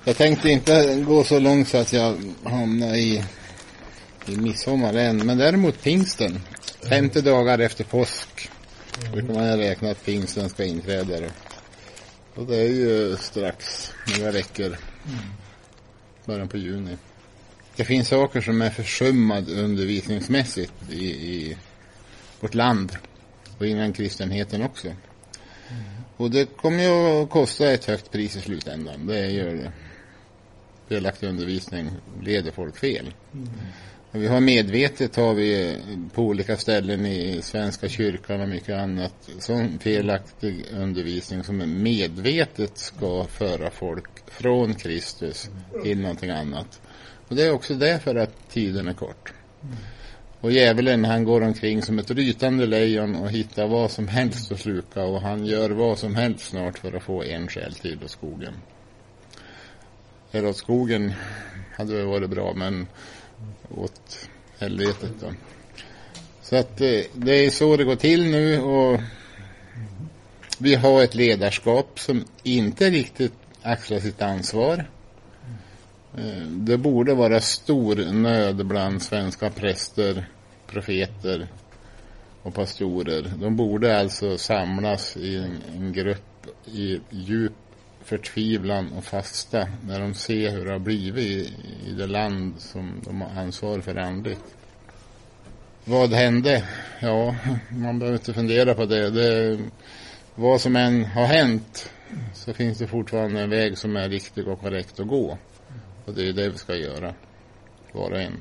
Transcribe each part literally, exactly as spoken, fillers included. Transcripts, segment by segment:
Jag tänkte inte gå så långt så att jag hamnar i, i midsommar än. Men däremot pingsten. femtio dagar efter påsk. Då kan man räkna att pingsten ska inträda. Då. Och det är ju strax några veckor. Början på juni. Det finns saker som är försummad undervisningsmässigt i, i vårt land. Och innan kristenheten också. Mm. Och det kommer ju att kosta ett högt pris i slutändan. Det gör det. Felaktig undervisning leder folk fel. Mm. Och vi har medvetet har vi på olika ställen i Svenska kyrkan och mycket annat sån felaktig undervisning som medvetet ska föra folk från Kristus till någonting annat. Och det är också därför att tiden är kort. Mm. Och djävulen han går omkring som ett rytande lejon och hittar vad som helst att sluka. Och han gör vad som helst snart för att få en själ till åt skogen. Eller åt skogen hade det varit bra, men åt helvetet då. Så att det är så det går till nu. Och vi har ett ledarskap som inte riktigt axlar sitt ansvar. Det borde vara stor nöd bland svenska präster, profeter och pastorer. De borde alltså samlas i en, en grupp i djup förtvivlan och fasta när de ser hur det har blivit i, i det land som de har ansvar för andligt. Vad hände? Ja, man behöver inte fundera på det. det. Vad som än har hänt så finns det fortfarande en väg som är riktig och korrekt att gå. Och det är det vi ska göra. Var och en.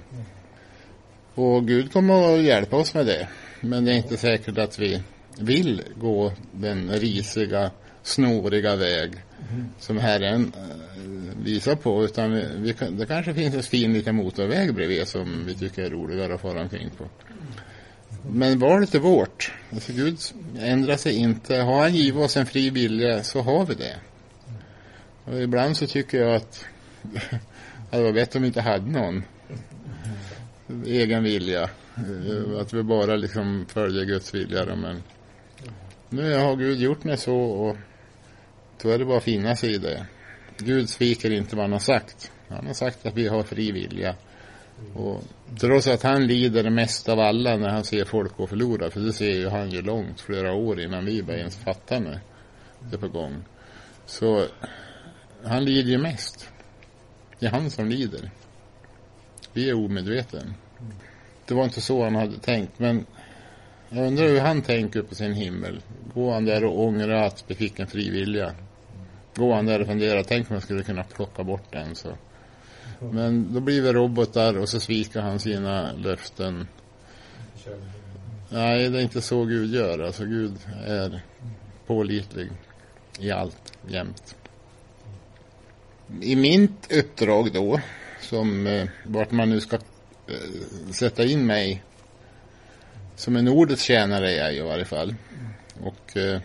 Och Gud kommer att hjälpa oss med det. Men det är inte säkert att vi vill gå den risiga, snoriga väg som Herren visar på. Utan vi, vi, det kanske finns en fin liten motorväg bredvid som vi tycker är roligare att fara omkring på. Men valet är vårt. Alltså Gud ändrar sig inte. Har han givit oss en fri vilja så har vi det. Och ibland så tycker jag att det var bättre om vi inte hade någon egen vilja. Att vi bara liksom följer Guds vilja. Men nu har Gud gjort det så och då är det bara att finna sig i det. Gud sviker inte vad han har sagt. Han har sagt att vi har fri vilja. Och trots att han lider mest av alla när han ser folk gå förlora. För det ser ju han ju långt flera år innan vi bara ens fattar när det är på gång. Så han lider ju mest. Det är han som lider. Vi är omedveten. Det var inte så han hade tänkt. Men jag undrar hur han tänker på sin himmel. Går han där och ångrar att vi fick en frivilliga? Går han där och funderar. Tänk om man skulle kunna plocka bort den så. Men då blir vi robotar och så sviker han sina löften. Nej, det är inte så Gud gör. Alltså Gud är pålitlig i allt jämt. I mitt uppdrag då, som eh, vart man nu ska eh, sätta in mig som en ordets tjänare är jag i varje fall. Och eh,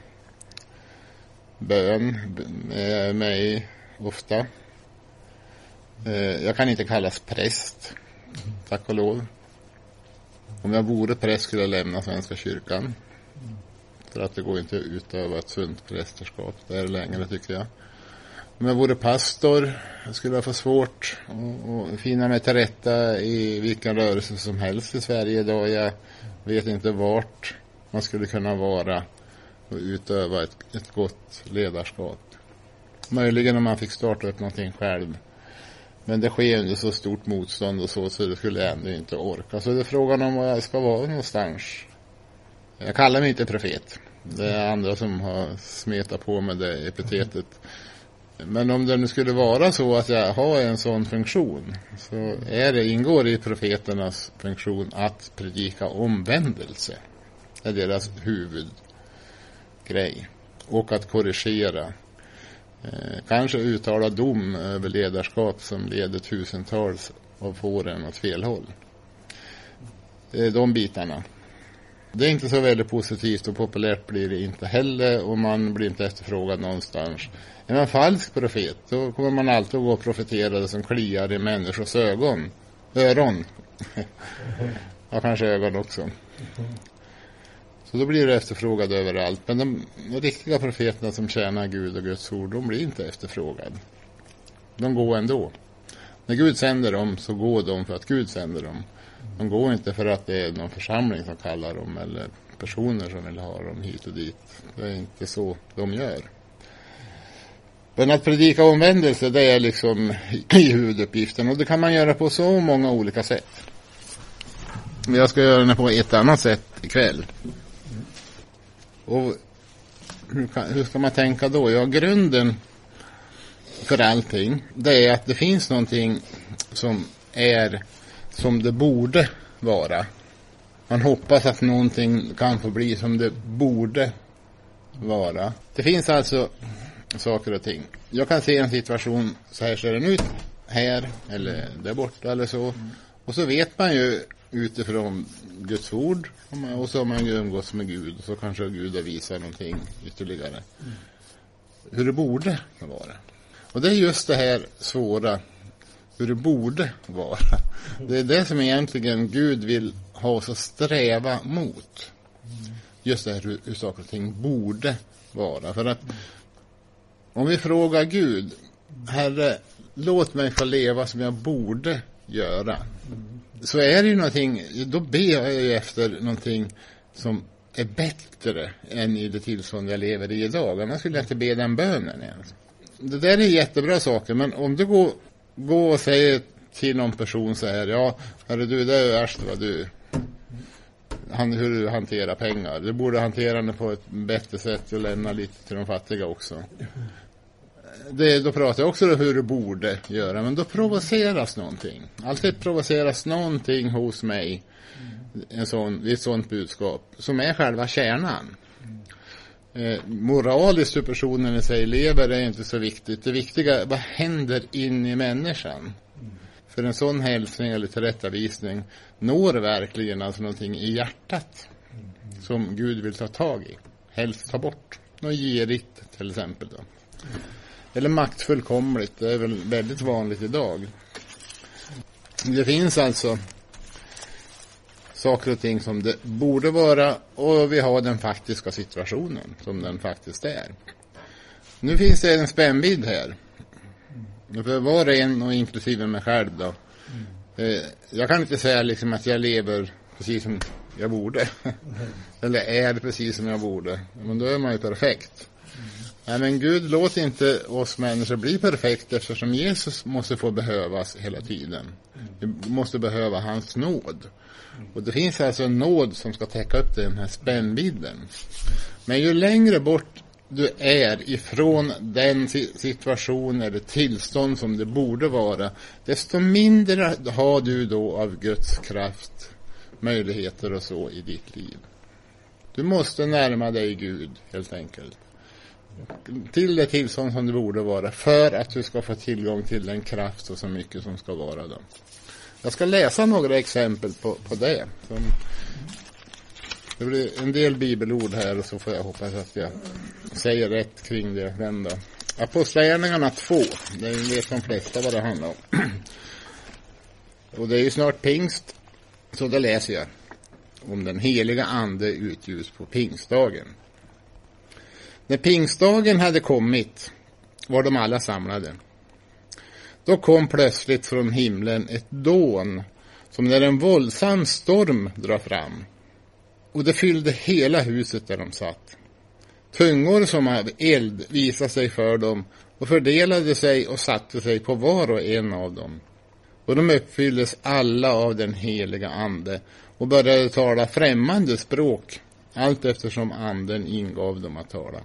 bön är mig ofta. Eh, jag kan inte kallas präst, tack och lov. Om jag vore präst skulle jag lämna Svenska kyrkan. För att det går inte att utöva ett sunt prästerskap där längre tycker jag. Om jag vore pastor skulle jag få svårt att finna mig till rätta i vilken rörelse som helst i Sverige idag. Jag vet inte vart man skulle kunna vara och utöva ett, ett gott ledarskap. Möjligen om man fick starta upp någonting själv. Men det sker under så stort motstånd och så så det skulle jag ändå inte orka. Så det är frågan om vad jag ska vara någonstans. Jag kallar mig inte profet. Det är andra som har smetat på med det epitetet. Men om det nu skulle vara så att jag har en sån funktion så är det, ingår i profeternas funktion att predika omvändelse. Det är deras huvudgrej. Och att korrigera. Eh, kanske uttala dom över ledarskap som leder tusentals av fåren åt fel håll. Det är de bitarna. Det är inte så väldigt positivt och populärt blir det inte heller och man blir inte efterfrågad någonstans. Är man falsk profet då kommer man alltid att gå och profetera det som kliar i människors ögon. Öron. Ja, kanske ögon också. Så då blir det efterfrågad överallt. Men de, de riktiga profeterna som tjänar Gud och Guds ord, de blir inte efterfrågad. De går ändå. När Gud sänder dem så går de för att Gud sänder dem. De går inte för att det är någon församling som kallar dem eller personer som vill ha dem hit och dit. Det är inte så de gör. Men att predika omvändelse, det är liksom i huvuduppgiften. Och det kan man göra på så många olika sätt. Men jag ska göra det på ett annat sätt ikväll. Och hur, kan, hur ska man tänka då? Ja, grunden för allting, det är att det finns någonting som är som det borde vara. Man hoppas att någonting kan få bli som det borde vara. Det finns alltså saker och ting. Jag kan se en situation, så här ser den ut, här eller där borta eller så. Och så vet man ju utifrån Guds ord, och så har man ju umgås med Gud, och så kanske Gud visar någonting ytterligare. Hur det borde vara. Och det är just det här svåra, hur det borde vara. Det är det som egentligen Gud vill ha oss att sträva mot. Just det här hur, hur saker och ting borde vara. För att om vi frågar Gud, Herre, låt mig få leva som jag borde göra. Så är det ju någonting, då ber jag ju efter någonting som är bättre än i det tillstånd jag lever i idag. Annars skulle jag inte be den bönen ens. Det där är jättebra saker, men om du går, går och säger till någon person så här, ja, herre du, det är värst vad du, han, hur du hanterar pengar. Du borde hantera det på ett bättre sätt och lämna lite till de fattiga också. Det, då pratar jag också om hur du borde göra, men då provoceras någonting. Alltid provoceras någonting hos mig, en sån, ett sånt budskap, som är själva kärnan. Eh, moraliskt hur personen i sig lever är inte så viktigt. Det viktiga är vad händer in i människan. För en sån hälsning eller tillrättavisning når verkligen alltså någonting i hjärtat som Gud vill ta tag i. Helst ta bort. Något girigt till exempel då. Eller maktfullkomligt. Det är väl väldigt vanligt idag. Det finns alltså saker och ting som det borde vara, och vi har den faktiska situationen som den faktiskt är. Nu finns det en spännvidd här. För var och en, och inklusive mig själv då. Mm. Jag kan inte säga liksom att jag lever precis som jag borde. Mm. Eller är precis som jag borde. Men då är man ju perfekt. Mm. Nej, men Gud låter inte oss människor bli perfekt, eftersom Jesus måste få behövas hela tiden. Mm. Vi måste behöva hans nåd. Mm. Och det finns alltså en nåd som ska täcka upp den här spännvidden. Men ju längre bort du är ifrån den situation eller tillstånd som det borde vara, desto mindre har du då av Guds kraft, möjligheter och så i ditt liv. Du måste närma dig Gud helt enkelt. Till det tillstånd som det borde vara, för att du ska få tillgång till den kraft och så mycket som ska vara då. Jag ska läsa några exempel på, på det. Som Det blir en del bibelord här, och så får jag hoppas att jag säger rätt kring det. Vända. Apostlagärningarna två. Det vet de flesta vad det handlar om. Och det är ju snart pingst, så då läser jag om den heliga ande utljus på pingstdagen. När pingstdagen hade kommit var de alla samlade. Då kom plötsligt från himlen ett dån, som när en våldsam storm drar fram. Och det fyllde hela huset där de satt. Tungor som av eld visade sig för dem och fördelade sig och satte sig på var och en av dem. Och de uppfylldes alla av den heliga ande och började tala främmande språk, allt eftersom anden ingav dem att tala.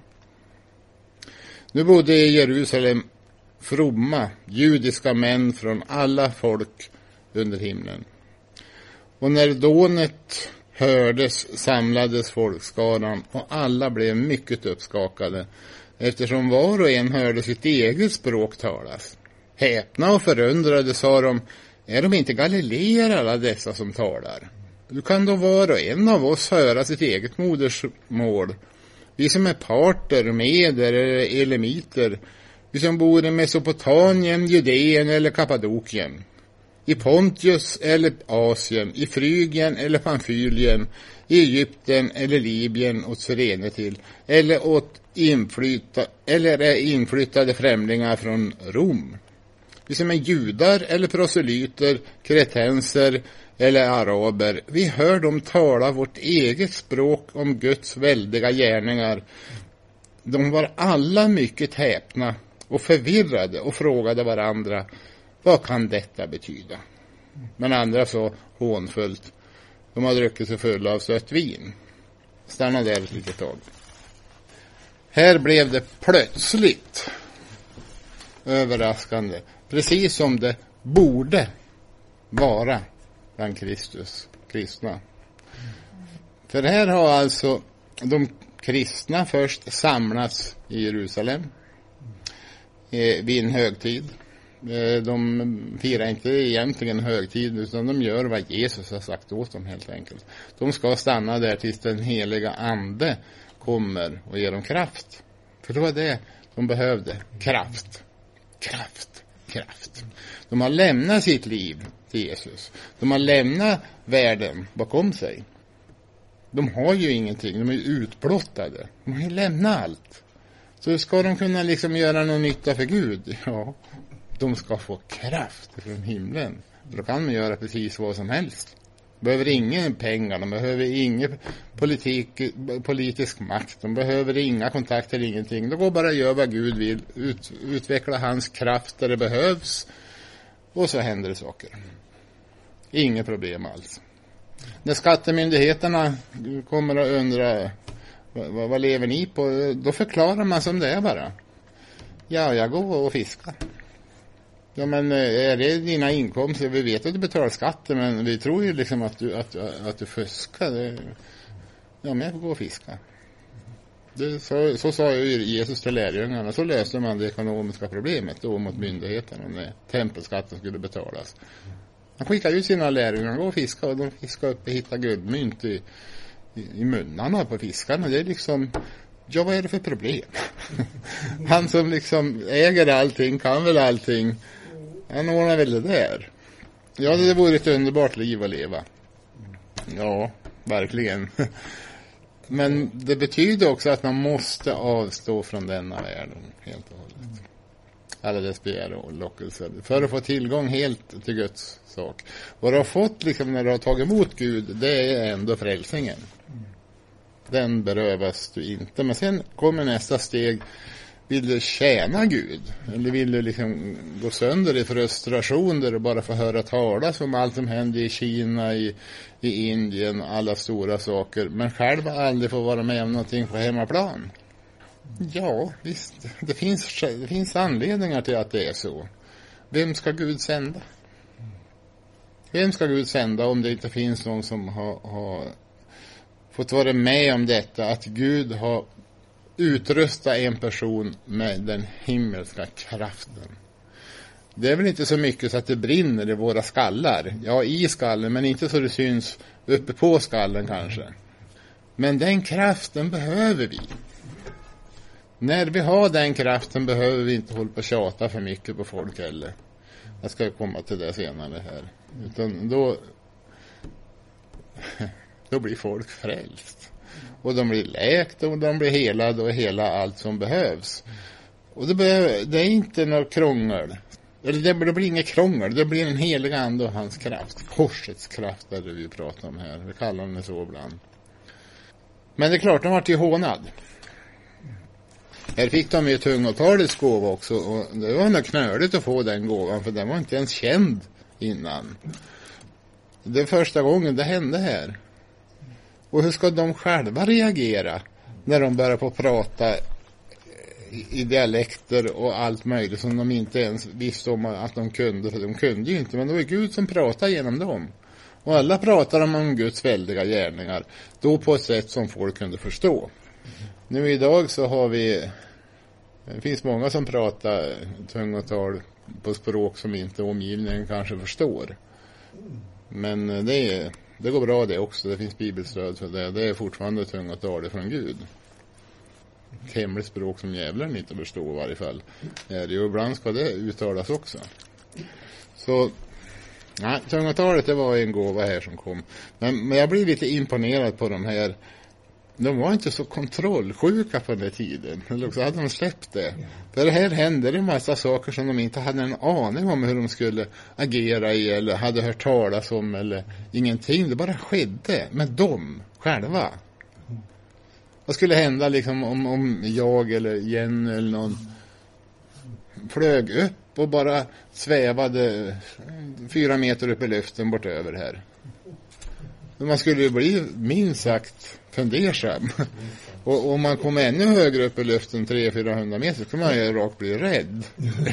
Nu bodde i Jerusalem fromma judiska män från alla folk under himlen. Och när dånet hördes samlades folkskaran, och alla blev mycket uppskakade, eftersom var och en hörde sitt eget språk talas. Häpna och förundrade sa de, är de inte galileer alla dessa som talar? Hur kan då var och en av oss höra sitt eget modersmål? Vi som är parter, meder eller elamiter, vi som bor i Mesopotamien, Judeen eller Kappadokien, i Pontius eller Asien, i Frygien eller Pamfylien, i Egypten eller Libyen åt Cyrene till, eller åt inflytta, eller är inflyttade främlingar från Rom. Vi som är judar eller proselyter, kretenser eller araber. Vi hör dem tala vårt eget språk om Guds väldiga gärningar. De var alla mycket häpna och förvirrade och frågade varandra, vad kan detta betyda? Men andra så hånfullt, de har druckit sig fulla av sött vin. Stanna där ett litet tag. Här blev det plötsligt överraskande, precis som det borde vara bland Kristus kristna. För här har alltså de kristna först samlats i Jerusalem eh, vid en högtid. Eh, de firar inte egentligen högtid, utan de gör vad Jesus har sagt åt dem helt enkelt. De ska stanna där tills den heliga ande kommer och ger dem kraft. För det var det de behövde. Kraft. Kraft. Kraft. De har lämnat sitt liv till Jesus. De har lämnat världen bakom sig. De har ju ingenting. De är utblottade. De har ju lämnat allt. Så ska de kunna liksom göra någon nytta för Gud? Ja, de ska få kraft från himlen. Då kan de göra precis vad som helst. De behöver ingen pengar. De behöver ingen politik, politisk makt. De behöver inga kontakter, ingenting. De går bara att göra vad Gud vill. Ut, utveckla hans kraft där det behövs. Och så händer det saker. Inga problem alls. När skattemyndigheterna kommer att undra vad, vad lever ni på, då förklarar man som det är bara. Ja, jag går och fiskar. Ja, men är det dina inkomster? Vi vet att du betalar skatter, men vi tror ju liksom att du, att, att du fuskar. Det, ja, men jag får gå och fiska. Det, så, så sa ju Jesus till lärjungarna. Så löste man det ekonomiska problemet då mot myndigheterna när tempelskatten skulle betalas. Han skickade ut sina lärjungar och fiska, och de fiskade upp och hittade guldmynt i, i, i munnarna på fiskarna. Det är liksom, ja, vad är det för problem? Han som liksom äger allting, kan väl allting. Han ordnar väl det där. Ja, det vore ett underbart liv att leva. Ja, verkligen. Men det betyder också att man måste avstå från denna världen helt och hållet. Alla dess begär och lockelser. För att få tillgång helt till Guds sak. Vad du har fått liksom när du har tagit emot Gud, det är ändå frälsningen. Den berövas du inte. Men sen kommer nästa steg. Vill du tjäna Gud? Eller vill du liksom gå sönder i frustration där du bara får höra talas om allt som händer i Kina, i, i Indien, alla stora saker. Men själv aldrig får vara med om någonting på hemmaplan. Ja, visst. Det finns, det finns anledningar till att det är så. Vem ska Gud sända? Vem ska Gud sända om det inte finns någon som har, har fått vara med om detta? Att Gud har utrustat en person med den himmelska kraften. Det är väl inte så mycket så att det brinner i våra skallar. Ja, i skallen, men inte så det syns uppe på skallen kanske. Men den kraften behöver vi. När vi har den kraften behöver vi inte hålla på och tjata för mycket på folk heller. Jag ska komma till det senare här. Utan då, då blir folk frälst. Och de blir läkt och de blir helade och hela allt som behövs. Och det, behöver, det är inte något krångel. Eller det, det blir inget krångel. Det blir en helig ande och hans kraft. Korsets kraft är det vi pratar om här. Vi kallar den så ibland. Men det är klart, de har varit ju hånad. Här fick de ju tungotalets gåva också. Och det var nog knöligt att få den gåvan. För den var inte ens känd innan. Det är första gången det hände här. Och hur ska de själva reagera när de börjar på prata i dialekter och allt möjligt som de inte ens visste om att de kunde. För de kunde ju inte, men det var Gud som pratade genom dem. Och alla pratar om Guds väldiga gärningar. Då på ett sätt som folk kunde förstå. Nu idag så har vi, det finns många som pratar tungotal på språk som inte omgivningen kanske förstår. Men det är... Det går bra det också. Det finns bibelstöd för det. Det är fortfarande tungotal från Gud. Ett hemligt språk som djävulen inte förstår i varje fall. Är det ju, ibland ska det uttalas också. Så nej, tungotalet det var en gåva här som kom. Men, men jag blir lite imponerad på de här de var inte så kontrollsjuka på den tiden. Eller så hade de släppt det. För det här hände en massa saker som de inte hade en aning om hur de skulle agera i. Eller hade hört talas om. Eller ingenting. Det bara skedde med dem själva. Vad skulle hända liksom om, om jag eller Jenny eller någon flög upp och bara svävade fyra meter upp i luften bort över här. Man skulle ju bli minst sagt fundersam. Och om man kommer ännu högre upp i luften, tre till fyrahundra meter, så kan man ju rakt bli rädd.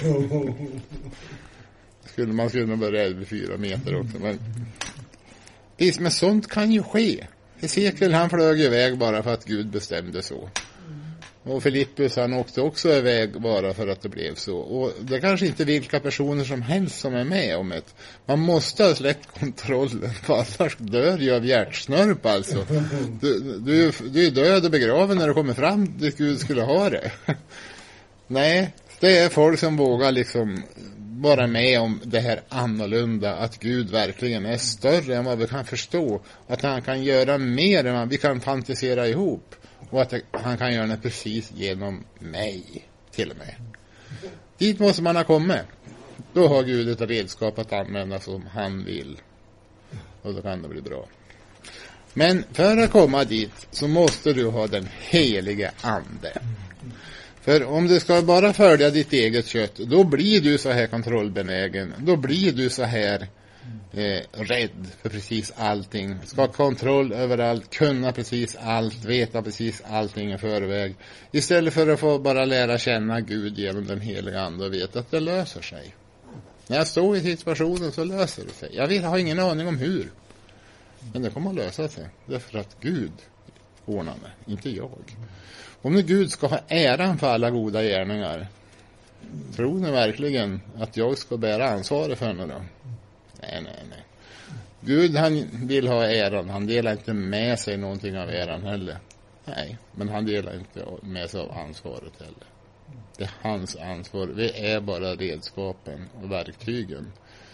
skulle man skulle nog bli rädd vid fyra meter också. Men, visst, men sånt kan ju ske. Hesekiel, han flög iväg bara för att Gud bestämde så. Och Filippus, han åkte också iväg bara för att det blev så. Och det är kanske inte vilka personer som helst som är med om det. Man måste ha släppt kontrollen, för annars dör ju av hjärtsnörp alltså. Du, du, du är död och begraven när du kommer fram dit Gud skulle ha det. Nej, det är folk som vågar liksom vara med om det här annorlunda, att Gud verkligen är större än vad vi kan förstå. Att han kan göra mer än vad vi kan fantisera ihop. Och att han kan göra det precis genom mig till och med. Dit måste man ha kommit. Då har Gud ett redskap att använda som han vill. Och då kan det bli bra. Men för att komma dit så måste du ha den helige ande. För om du ska bara följa ditt eget kött, då blir du så här kontrollbenägen. Då blir du så här eh, rädd för precis allting. Ska ha kontroll över allt, kunna precis allt, veta precis allting i förväg. Istället för att få bara lära känna Gud genom den heliga ande och veta att det löser sig. När jag står i situationen så löser det sig. Jag vill ha ingen aning om hur. Men det kommer att lösa sig. Därför att Gud ordnar det, inte jag. Om nu Gud ska ha äran för alla goda gärningar, tror ni verkligen att jag ska bära ansvaret för henne då? Nej, nej, nej. Gud, han vill ha äran. Han delar inte med sig någonting av äran heller. Nej, men han delar inte med sig av ansvaret heller. Det är hans ansvar. Vi är bara redskapen och verktygen.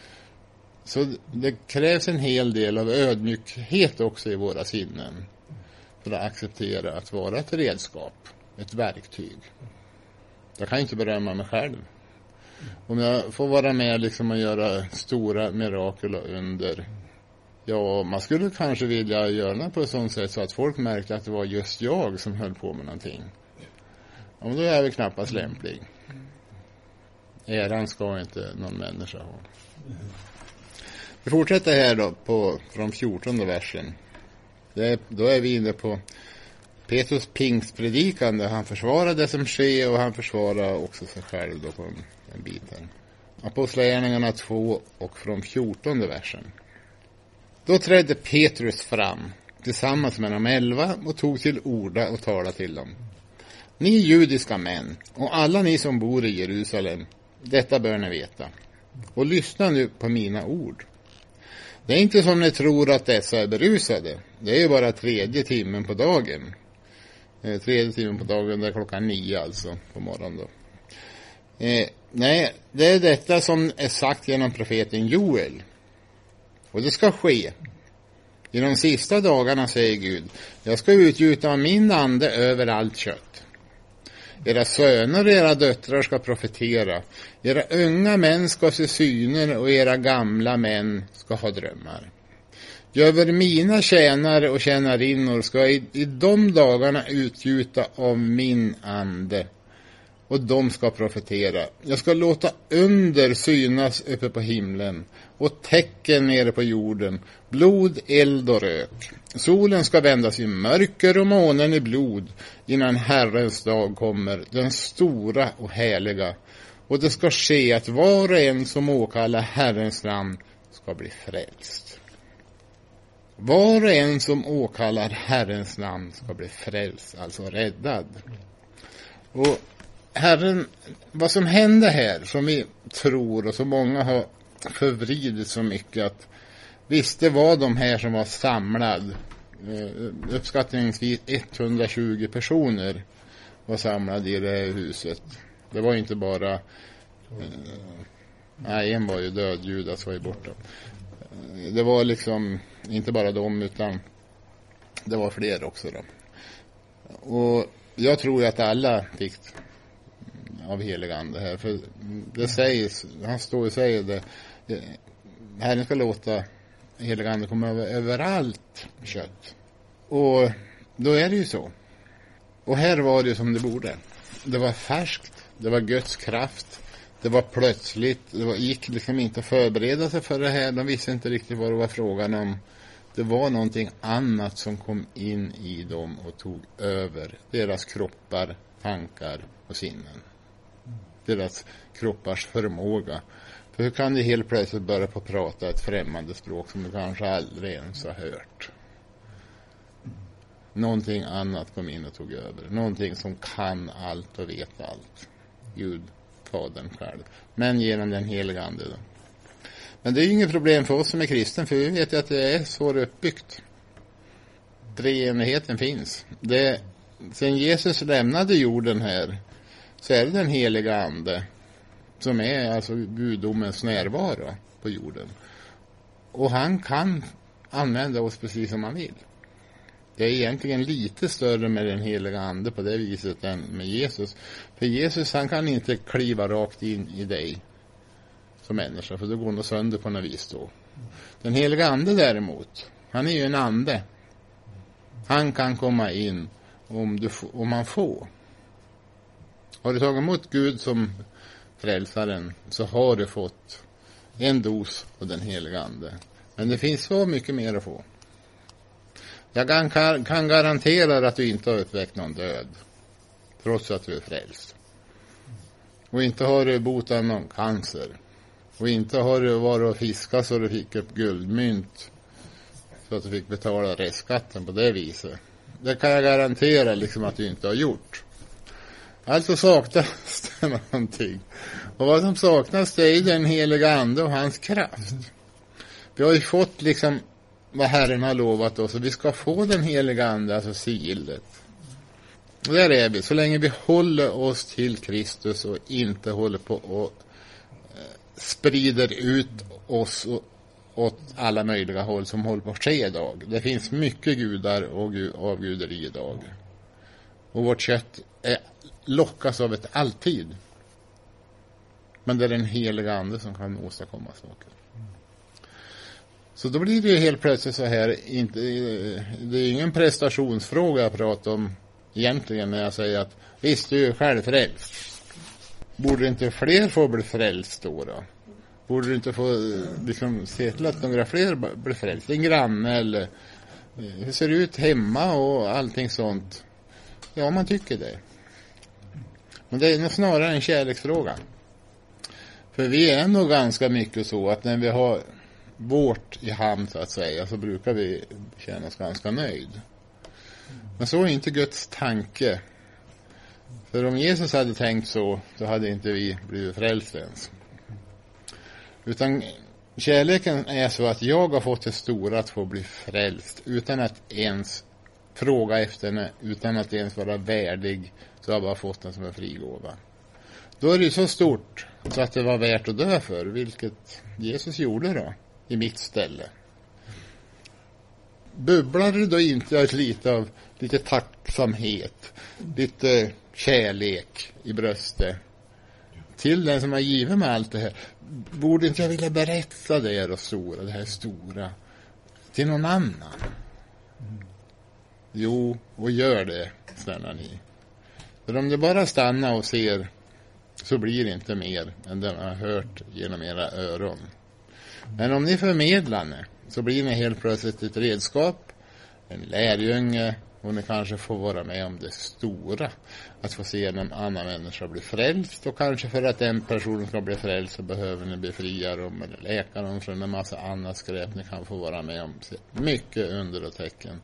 Så det krävs en hel del av ödmjukhet också i våra sinnen för att acceptera att vara ett redskap, ett verktyg. Jag kan inte berömma mig själv. Om jag får vara med liksom och göra stora mirakel och under, ja, man skulle kanske vilja göra det på ett sånt sätt så att folk märkte att det var just jag som höll på med någonting. Ja, men då är jag väl knappast lämplig. Äran ska inte någon människa ha. Vi fortsätter här då på, från fjortonde versen. Det är, då är vi inne på Petrus pingstpredikande. Han försvarar det som sker och han försvarar också sig själv då på en, en bit här. Apostlagärningarna två och från fjortonde versen. Då trädde Petrus fram tillsammans med de elva och tog till orda och talade till dem. Ni judiska män och alla ni som bor i Jerusalem, detta bör ni veta. Och lyssna nu på mina ord. Det är inte som ni tror att dessa är berusade. Det är ju bara tredje timmen på dagen. Eh, tredje timmen på dagen, det är klockan nio alltså på morgonen då. Eh, nej, det är detta som är sagt genom profeten Joel. Och det ska ske. I de sista dagarna säger Gud, jag ska utgjuta min ande över allt kött. Era söner och era döttrar ska profetera. Era unga män ska se syner och era gamla män ska ha drömmar. Över mina tjänare och tjänarinnor ska i, i de dagarna utgjuta av min ande. Och de ska profetera. Jag ska låta under synas uppe på himlen och tecken nere på jorden, blod, eld och rök. Solen ska vändas i mörker och månen i blod innan Herrens dag kommer, den stora och härliga. Och det ska ske att var och en som åkallar Herrens namn ska bli frälst. Var och en som åkallar Herrens namn ska bli frälst, alltså räddad. Och Herren, vad som händer här, som vi tror och som många har förvridit så mycket, att visst, det var de här som var samlad, uppskattningsvis etthundratjugo personer var samlade i det här huset. Det var inte bara, nej, en var ju död, Judas var ju borta. Det var liksom inte bara dem, utan det var fler också då. Och jag tror ju att alla fick av helig ande här. För det sägs, han står och säger det, Herren ska låta helig ande komma över överallt kött. Och då är det ju så. Och här var det som det borde. Det var färskt, det var Guds kraft, det var plötsligt, det var, gick liksom inte att förbereda sig för det här. De visste inte riktigt vad det var frågan om. Det var någonting annat som kom in i dem och tog över deras kroppar, tankar och sinnen. Deras kroppars förmåga. För hur kan du helt plötsligt börja på att prata ett främmande språk som du kanske aldrig ens har hört? Någonting annat kom in och tog över. Någonting som kan allt och vet allt. Gud, Fadern själv. Men genom den heliga ande då. Men det är ju inget problem för oss som är kristen, för vi vet ju att det är så uppbyggt. Treenigheten finns. Det, sen Jesus lämnade jorden här så är det den heliga ande som är alltså gudomens närvaro på jorden. Och han kan använda oss precis som han vill. Det är egentligen lite större med den heliga ande på det viset än med Jesus. För Jesus, han kan inte kliva rakt in i dig som människa, för då går han sönder på något vis då. Den heliga ande däremot, han är ju en ande. Han kan komma in om, du, om man får. Har du tagit emot Gud som frälsaren så har du fått en dos av den heliga ande. Men det finns så mycket mer att få. Jag kan, kan garantera att du inte har uppväckt någon död trots att du är frälst. Och inte har du botat någon cancer. Och inte har du varit och fiskat så du fick upp guldmynt så att du fick betala restskatten på det viset. Det kan jag garantera liksom att du inte har gjort. Alltså saknas det någonting. Och vad som saknas det är den heliga ande och hans kraft. Vi har ju fått liksom vad Herren har lovat oss, och vi ska få den heliga ande, alltså sigillet. Och där är vi, så länge vi håller oss till Kristus och inte håller på och sprider ut oss åt alla möjliga håll som håller på att ske idag. Det finns mycket gudar och avguderi idag. Och vårt kött är, lockas av ett alltid. Men det är den heliga ande som kan åstadkomma saker. Så då blir det ju helt plötsligt så här, inte, det är ingen prestationsfråga jag pratar om egentligen när jag säger att visst, du är själv frälst. Borde inte fler få bli frälst då då? Borde du inte få liksom, se till att några fler blir frälst? En granne eller hur ser det ut hemma och allting sånt? Ja, man tycker det. Men det är nog snarare en kärleksfråga. För vi är nog ganska mycket så att när vi har vårt i hamn så att säga så brukar vi känna oss ganska nöjd. Men så är inte Guds tanke. För om Jesus hade tänkt så, så hade inte vi blivit frälst ens. Utan kärleken är så att jag har fått det stora att få bli frälst utan att ens fråga efter henne, utan att ens vara värdig, så har jag bara fått den som en frigåva. Då är det så stort så att det var värt att dö för, vilket Jesus gjorde då i mitt ställe. Bubblar det då inte ett lite av lite tacksamhet, lite kärlek i bröstet till den som har givit mig allt det här? Borde inte jag vilja berätta det här och stora, det här stora till någon annan? Jo, och gör det, snälla ni. För om det bara stannar och ser så blir det inte mer än den har hört genom era öron. Men om ni förmedlar det så blir ni helt plötsligt ett redskap, en lärjunge, och ni kanske får vara med om det stora. Att få se en annan människa bli frälst, och kanske för att en person ska bli frälst så behöver ni befria dem eller läka dem från en massa annat skräp ni kan få vara med om. Mycket under och tecken.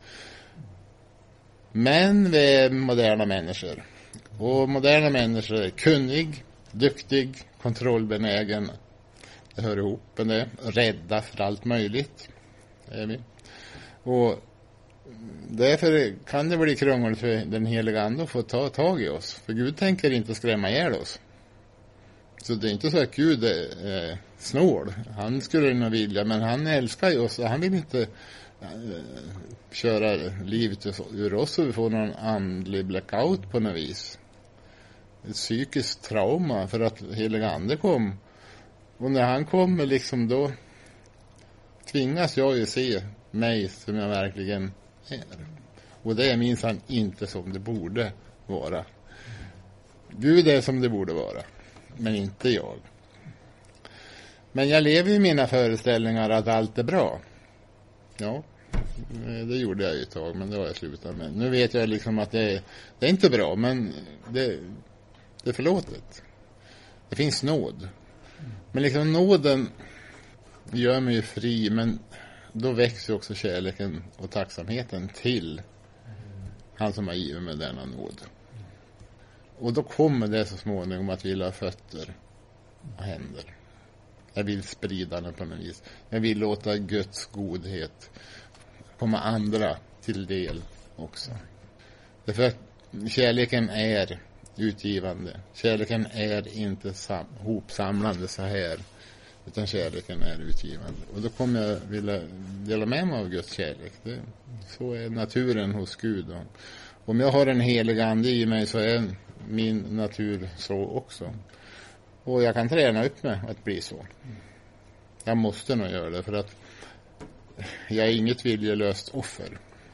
Men vi är moderna människor. Och moderna människor är kunnig, duktig, kontrollbenägen. Det hör ihop med det. Rädda för allt möjligt. Är vi. Och därför kan det bli krångligt för den heliga ande att få ta tag i oss. För Gud tänker inte skrämma ihjäl oss. Så det är inte så att Gud är eh, snål. Han skulle nog vilja, men han älskar ju oss och han vill inte eh, köra livet ur oss så vi får någon andlig blackout på något vis. Ett psykiskt trauma för att heliga ande kom. Och när han kommer liksom då tvingas jag ju se mig som jag verkligen är. Och det är minsann inte som det borde vara. Gud är som det borde vara, men inte jag. Men jag lever i mina föreställningar att allt är bra. Ja, det gjorde jag ju ett tag, men det har jag slutat med. Nu vet jag liksom att det, det är inte bra, men det, det är förlåtet. Det finns nåd. Men liksom nåden gör mig ju fri, men då växer också kärleken och tacksamheten till han som har givit mig denna nåd. Och då kommer det så småningom att vilja ha fötter och händer. Jag vill sprida den på något vis. Jag vill låta Guds godhet komma andra till del också. Därför att kärleken är utgivande. Kärleken är inte sam- hopsamlande så här. Utan kärleken är utgivande. Och då kommer jag vilja dela med mig av Guds kärlek. Det, så är naturen hos Gud. Om jag har en helig ande i mig så är min natur så också. Och jag kan träna upp mig att bli så. Jag måste nog göra det för att jag är inget viljelöst offer.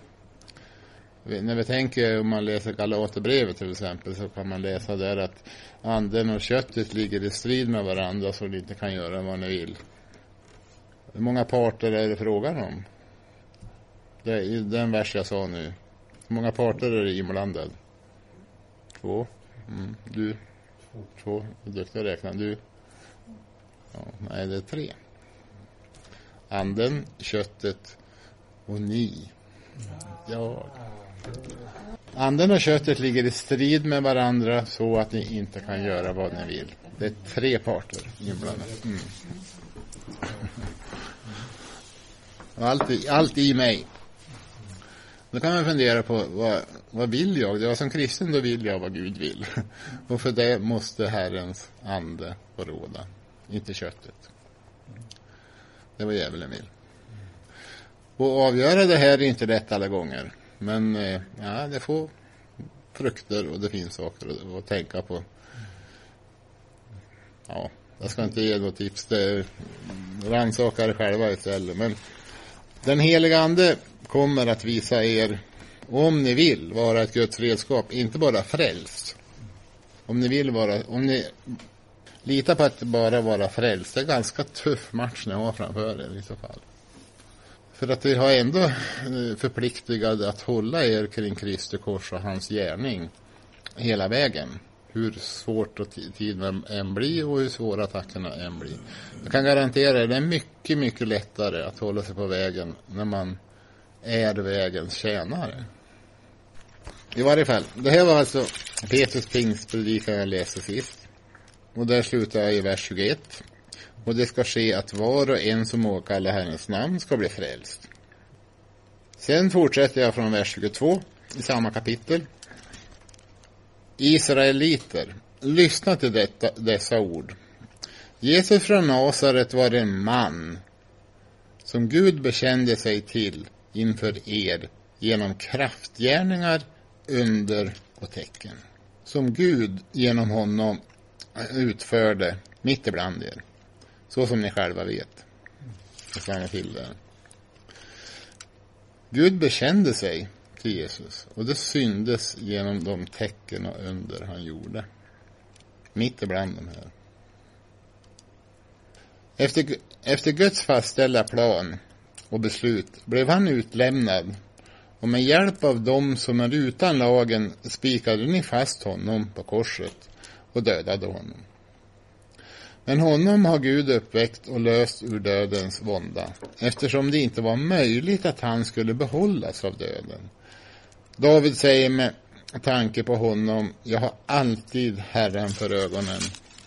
När vi tänker, om man läser Galaterbrevet till exempel, så kan man läsa där att anden och köttet ligger i strid med varandra så de inte kan göra vad ni vill. Hur många parter är det frågan om? Det är den vers jag sa nu. Hur många parter är det inblandade? Två. Mm, du. Två. Du är duktig att räkna. Du. Ja, nej, det är tre. Anden, köttet och ni. Ja. Anden och köttet ligger i strid med varandra så att ni inte kan göra vad ni vill. Det är tre parter inblandade. Mm. Allt, i, allt i mig. Då kan man fundera på vad, vad vill jag? Ja, som kristen då vill jag vad Gud vill. Och för det måste Herrens ande få råda. Inte köttet. Det var djävulen vill. Och avgöra det här är inte lätt alla gånger. Men ja, det får frukter och det finns saker att, att tänka på. Ja, jag ska inte ge något tips. Det rannsakar själva istället. Men den heliga ande kommer att visa er, om ni vill vara ett Guds redskap, inte bara frälst. Om ni vill vara, om ni litar på att bara vara frälst, det är ganska tuff match ni har framför er i så fall. För att det har ändå förpliktigade att hålla er kring Kristi kors och hans gärning hela vägen. Hur svårt och tiden än blir och hur svåra attackerna än blir. Jag kan garantera att det är mycket, mycket lättare att hålla sig på vägen när man är vägens tjänare. I varje fall, det här var alltså Petrus pingstpredikan jag läste sist. Och där slutar jag i vers tjugoett. Och det ska ske att var och en som åkallar Herrens namn ska bli frälst. Sen fortsätter jag från vers tjugotvå i samma kapitel. Israeliter, lyssna till detta, dessa ord. Jesus från Nasaret var en man som Gud bekände sig till inför er genom kraftgärningar, under och tecken. Som Gud genom honom utförde mitt ibland er. Så som ni själva vet. Jag stannar till där. Gud bekände sig till Jesus. Och det syndes genom de tecken och under han gjorde. Mitt ibland de här. Efter, efter Guds fastställda plan och beslut blev han utlämnad. Och med hjälp av dem som är utan lagen spikade ni fast honom på korset och dödade honom. Men honom har Gud uppväckt och löst ur dödens vånda, eftersom det inte var möjligt att han skulle behållas av döden. David säger med tanke på honom, jag har alltid Herren för ögonen.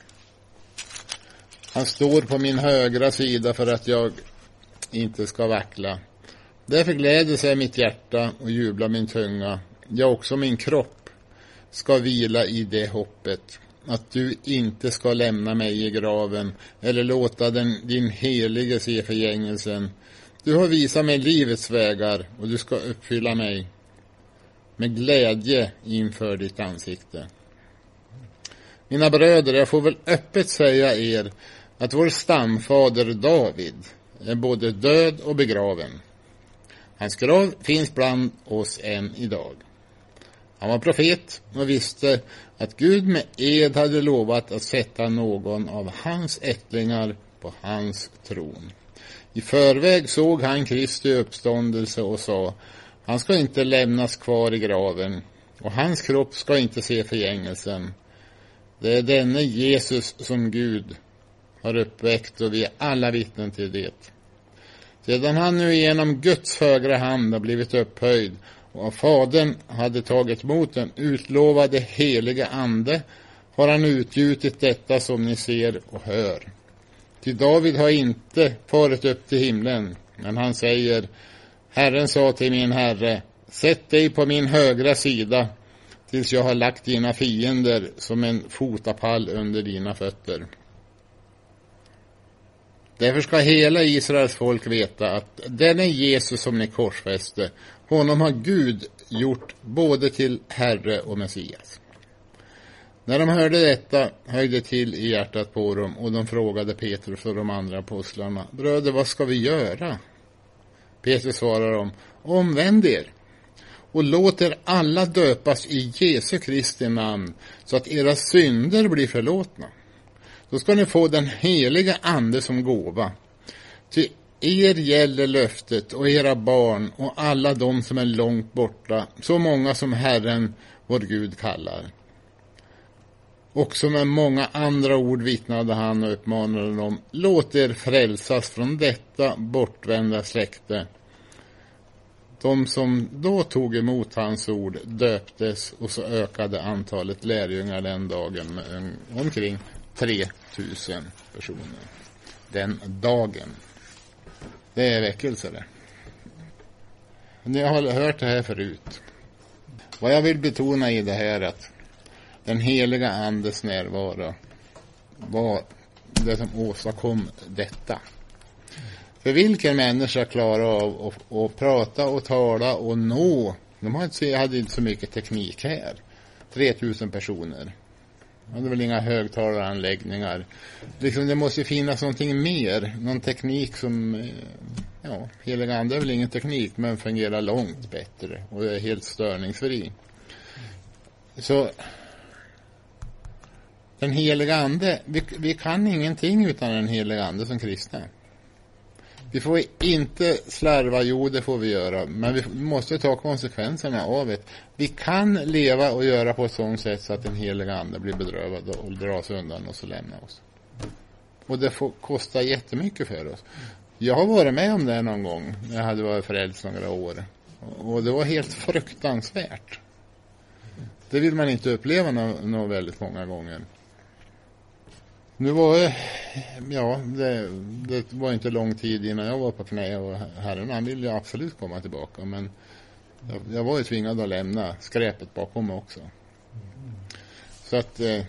Han står på min högra sida för att jag inte ska vackla. Därför gläder sig mitt hjärta och jublar min tunga. Ja, också min kropp ska vila i det hoppet. att du inte ska lämna mig i graven eller låta den, din helige se förgängelsen. Du har visat mig livets vägar och du ska uppfylla mig med glädje inför ditt ansikte. Mina bröder, jag får väl öppet säga er att vår stamfader David är både död och begraven. Hans grav finns bland oss än idag. Han var profet och visste att Gud med ed hade lovat att sätta någon av hans ättlingar på hans tron. I förväg såg han Kristi uppståndelse och sa: han ska inte lämnas kvar i graven och hans kropp ska inte se förgängelsen. Det är denne Jesus som Gud har uppväckt och vi är alla vittnen till det. Sedan han nu genom Guds högra hand har blivit upphöjd och av Fadern hade tagit emot den utlovade heliga ande har han utgjutit detta som ni ser och hör. Till David har inte farit upp till himlen, men han säger: Herren sa till min herre, sätt dig på min högra sida tills jag har lagt dina fiender som en fotapall under dina fötter. Därför ska hela Israels folk veta att den är Jesus som ni korsfäste. Honom har Gud gjort både till Herre och Messias. När de hörde detta höjde till i hjärtat på dem och de frågade Petrus och de andra apostlarna: bröder, vad ska vi göra? Petrus svarar dem: omvänd er och låt er alla döpas i Jesu Kristi namn så att era synder blir förlåtna. Då ska ni få den heliga ande som gåva. Till er gäller löftet och era barn och alla de som är långt borta, så många som Herren vår Gud kallar. Och som med många andra ord vittnade han och uppmanade dem: låt er frälsas från detta bortvända släkte. De som då tog emot hans ord döptes, och så ökade antalet lärjungar den dagen med omkring tre tusen personer. Den dagen. Det är väckelse det. Ni har hört det här förut. Vad jag vill betona i det här är att den heliga andes närvaro var det som åstadkom detta. För vilken människa klarar av att, att prata och tala och nå? De hade inte så mycket teknik här. tre tusen personer. Det hade väl inga högtalaranläggningar. Liksom det måste finnas någonting mer. Någon teknik som... Ja, heliga ande är väl ingen teknik, men fungerar långt bättre. Och är helt störningsfri. Så... Den heliga ande... Vi, vi kan ingenting utan den heliga ande som kristna. Vi får inte slarva, jo det får vi göra, men vi måste ta konsekvenserna av det. Vi kan leva och göra på ett sådant sätt så att den heliga ande blir bedrövad och dras undan och så lämnar oss. Och det får kosta jättemycket för oss. Jag har varit med om det någon gång när jag hade varit frälst några år. Och det var helt fruktansvärt. Det vill man inte uppleva något nå väldigt många gånger. Nu var det, ja, det, det var inte lång tid innan jag var på knä och Herren, han ville ju absolut komma tillbaka, men jag, jag var ju tvingad att lämna skräpet bakom mig också. Så att, eh,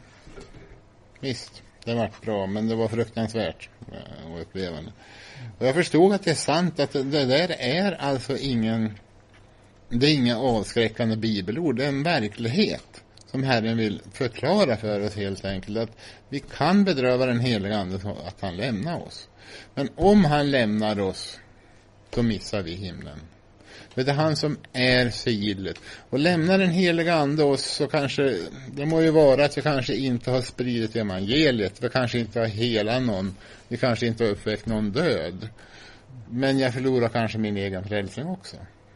visst, det var bra, men det var fruktansvärt att uppleva det. Och jag förstod att det är sant att det där är alltså ingen, det är inga avskräckande bibelord, det är en verklighet. Som Herren vill förklara för oss helt enkelt, att vi kan bedröva den heliga ande så att han lämnar oss. Men om han lämnar oss, då missar vi himlen. För det är han som är sigillet. Och lämnar den heliga ande oss, så kanske, det må ju vara att vi kanske inte har spridit evangeliet. Vi kanske inte har helat någon. Vi kanske inte har uppväckt någon död. Men jag förlorar kanske min egen frälsning också.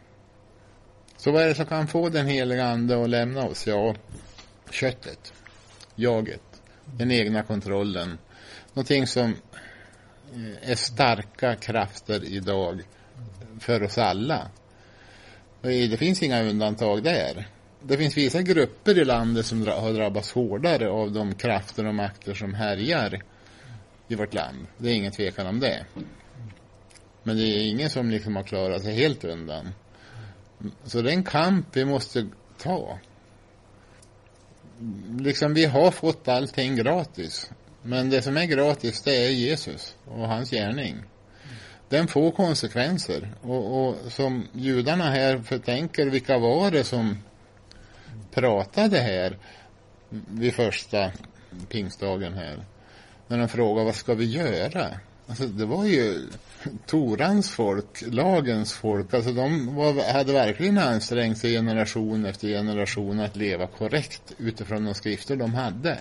Så vad är det som kan få den heliga ande att lämna oss? Ja, köttet, jaget, den egna kontrollen. Någonting som är starka krafter idag för oss alla. Det finns inga undantag där. Det finns vissa grupper i landet som har drabbats hårdare av de krafter och makter som härjar i vårt land. Det är ingen tvekan om det. Men det är ingen som liksom har klarat sig helt undan. Så det är en kamp vi måste ta. liksom vi har fått allting gratis. Men det som är gratis, det är Jesus och hans gärning. Den får konsekvenser. Och, och som judarna här förtänker, vilka var det som pratade här vid första pingstdagen här? När de frågade, vad ska vi göra? Alltså det var ju Torans folk, lagens folk. Alltså de var, hade verkligen ansträngt sig generation efter generation att leva korrekt utifrån de skrifter de hade.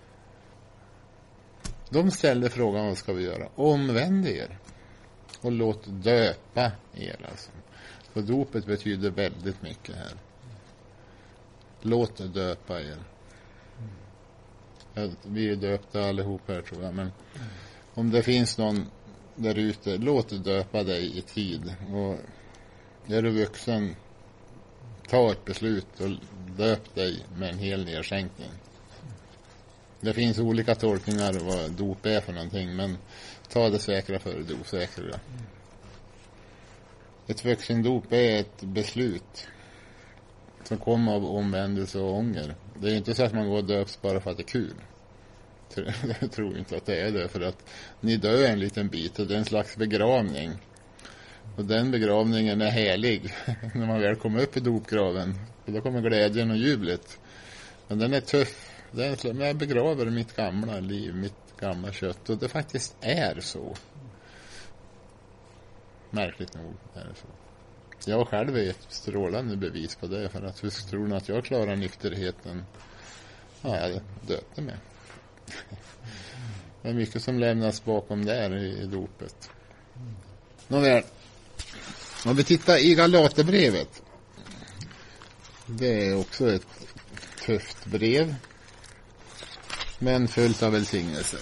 De ställde frågan, vad ska vi göra? Omvänd er och låt döpa er. Alltså. För dopet betyder väldigt mycket här. Låt döpa er. Vi är döpta allihop här tror jag, men om det finns någon där ute, låt döpa dig i tid. Och är du vuxen, ta ett beslut och döp dig med en hel nedsänkning. Det finns olika tolkningar vad dop är för någonting, men ta det säkra för det osäkra. Ett vuxendop är ett beslut som kommer av omvändelse och ånger. Det är inte så att man går och döps bara för att det är kul. Jag tror inte att det är det, för att ni dör en liten bit och det är en slags begravning. Och den begravningen är härlig när man väl kommer upp i dopgraven. Och då kommer glädjen och jublet. Men den är tuff. Det är så, jag begraver mitt gamla liv, mitt gamla kött. Och det faktiskt är så. Märkligt nog är det så. Jag själv är ett strålande bevis på det. För att hur tror ni att jag klarar nykterheten? Ja, jag döpte mig. Det är mycket som lämnas bakom där i, i dopet. Nåväl. Om vi tittar i Galaterbrevet. Det är också ett tufft brev. Men fullt av välsignelser.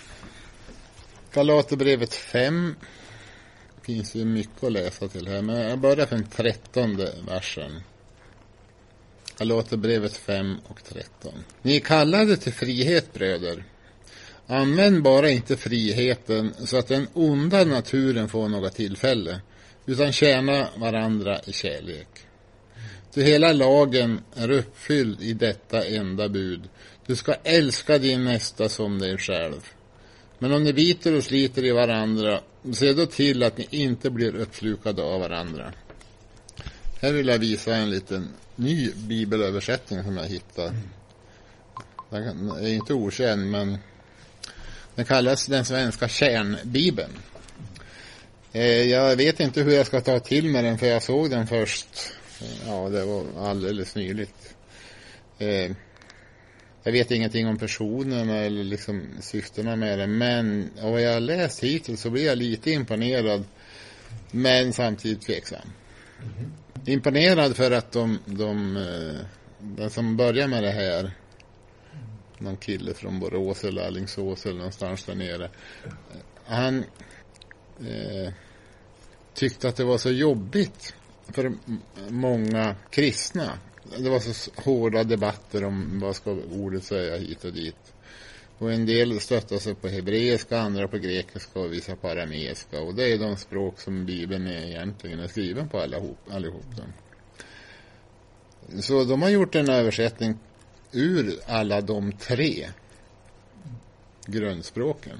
Galaterbrevet fem. Det finns ju mycket att läsa till här. Men jag börjar från trettonde versen. Galaterbrevet fem och tretton. Ni är kallade till frihet, bröder. Använd bara inte friheten så att den onda naturen får något tillfälle, utan tjäna varandra i kärlek. Ty hela lagen är uppfylld i detta enda bud. Du ska älska din nästa som dig själv. Men om ni biter och sliter i varandra, se då till att ni inte blir uppslukade av varandra. Här vill jag visa en liten ny bibelöversättning som jag hittar. Den är inte okänd, men den kallas den svenska kärnbibeln. Eh, jag vet inte hur jag ska ta till med den, för jag såg den först. Ja, det var alldeles nyligt. Eh, jag vet ingenting om personerna eller liksom syftena med den, men av vad jag har läst hittills så blir jag lite imponerad, men samtidigt tveksam. Mm. Imponerad för att de, de, den som börjar med det här, någon kille från Borås eller Alingsås eller någonstans där nere, han eh, tyckte att det var så jobbigt för många kristna. Det var så hårda debatter om vad ska ordet säga hit och dit. Och en del stöttar sig på hebreiska, andra på grekiska och vissa på arameiska. Och det är de språk som Bibeln är egentligen är skriven på allihop. allihop. Så de har gjort en översättning ur alla de tre grundspråken.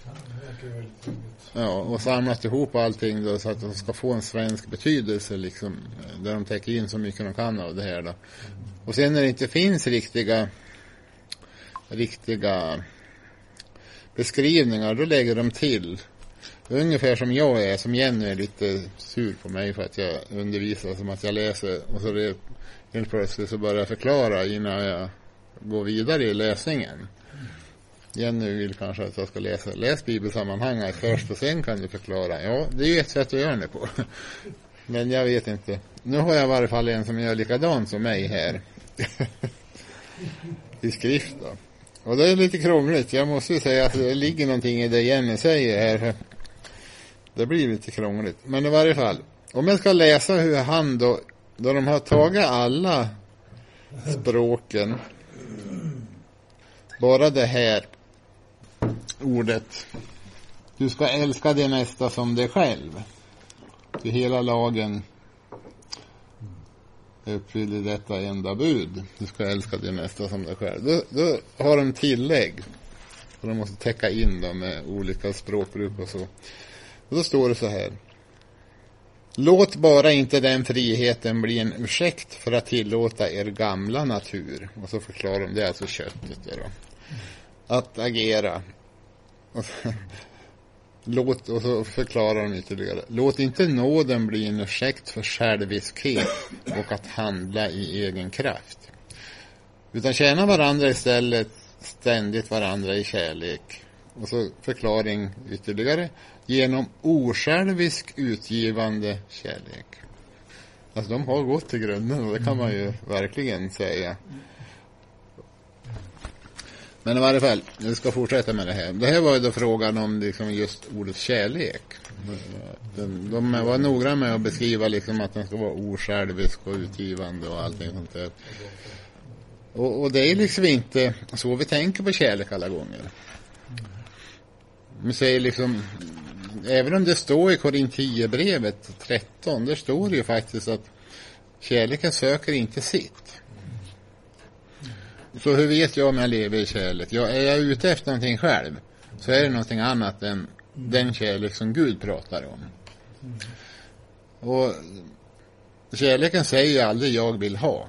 Ja, och samlat ihop allting då, så att de ska få en svensk betydelse liksom, där de täcker in så mycket de kan av det här då. Och sen när det inte finns riktiga riktiga beskrivningar, då lägger de till. Ungefär som jag är, som Jenny är lite sur på mig för att jag undervisar som att jag läser, och så det, helt plötsligt så börjar jag förklara innan jag går vidare i läsningen. Jenny vill kanske att jag ska läsa läs bibelsammanhang först och sen kan du förklara. Ja, det är ju ett sätt att göra det på. Men jag vet inte. Nu har jag i varje fall en som gör likadant som mig här. I skrift då. Och det är lite krångligt. Jag måste ju säga att det ligger någonting i det Jenny säger här. Det blir lite krångligt. Men i varje fall. Om jag ska läsa hur han då, då de har tagit alla språken. Bara det här ordet. Du ska älska din nästa som dig själv. Till hela lagen uppfyller detta enda bud. Du ska älska din nästa som dig själv. Då, då har de tillägg. Och de måste täcka in dem med olika språkbruk och så. Och då står det så här. Låt bara inte den friheten bli en ursäkt för att tillåta er gamla natur. Och så förklarar de, det är alltså köttet där då. Att agera. Och så, låt, och så förklarar de ytterligare. Låt inte nåden bli en ursäkt för själviskhet och att handla i egen kraft. Utan tjäna varandra istället, ständigt varandra i kärlek. Och så förklaring ytterligare. Genom osjälvisk utgivande kärlek. Alltså de har gått till grunden och det kan man ju verkligen säga. Men i varje fall, vi ska fortsätta med det här. Det här var ju då frågan om liksom just ordet kärlek. De, de var noggranna med att beskriva liksom att den ska vara osjälvisk och utgivande och allting sånt där. Och, och det är liksom inte så vi tänker på kärlek alla gånger. Vi säger liksom, även om det står i Korintierbrevet tretton, där står det ju faktiskt att kärleken söker inte sitt. Så hur vet jag om jag lever i kärlek? Ja, är jag ute efter någonting själv så är det någonting annat än den kärlek som Gud pratar om. Och kärleken säger ju aldrig jag vill ha.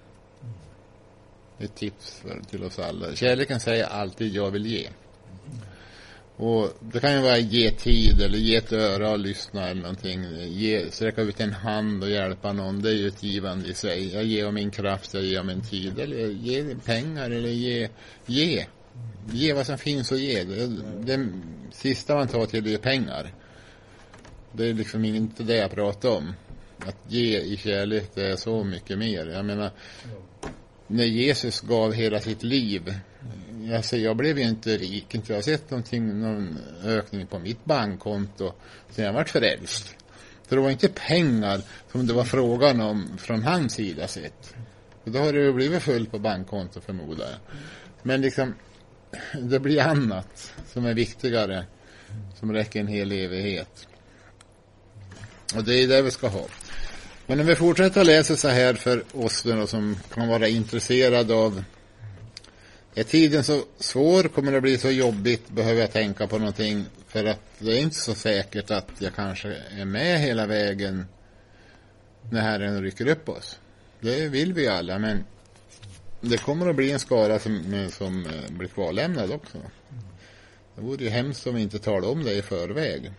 Ett tips för, till oss alla. Kärleken säger alltid jag vill ge. Och det kan ju vara ge tid eller ge ett öra och lyssna eller någonting. Ge, sträcka ut en hand och hjälpa någon. Det är ju ett givande i sig. Jag ger om min kraft, jag ger om min tid. Eller ge pengar eller ge. Ge, ge vad som finns att ge. Det, det sista man tar till är pengar. Det är liksom inte det jag pratar om. Att ge i kärlek, det är så mycket mer. Jag menar, när Jesus gav hela sitt liv, alltså jag blev ju inte rik, inte jag har sett någonting, någon ökning på mitt bankkonto sen jag varit förälst. För det var inte pengar som det var frågan om från hans sida sett. Och då har det ju blivit fullt på bankkonto förmodar jag. Men liksom, det blir annat som är viktigare, som räcker en hel evighet. Och det är det vi ska ha. Men när vi fortsätter att läsa så här för oss då, som kan vara intresserade av, är tiden så svår, kommer det bli så jobbigt, behöver jag tänka på någonting, för att det är inte så säkert att jag kanske är med hela vägen när Herren rycker upp oss. Det vill vi alla, men det kommer att bli en skara som, som blir kvarlämnad också. Det vore ju hemskt om vi inte talade om det i förväg.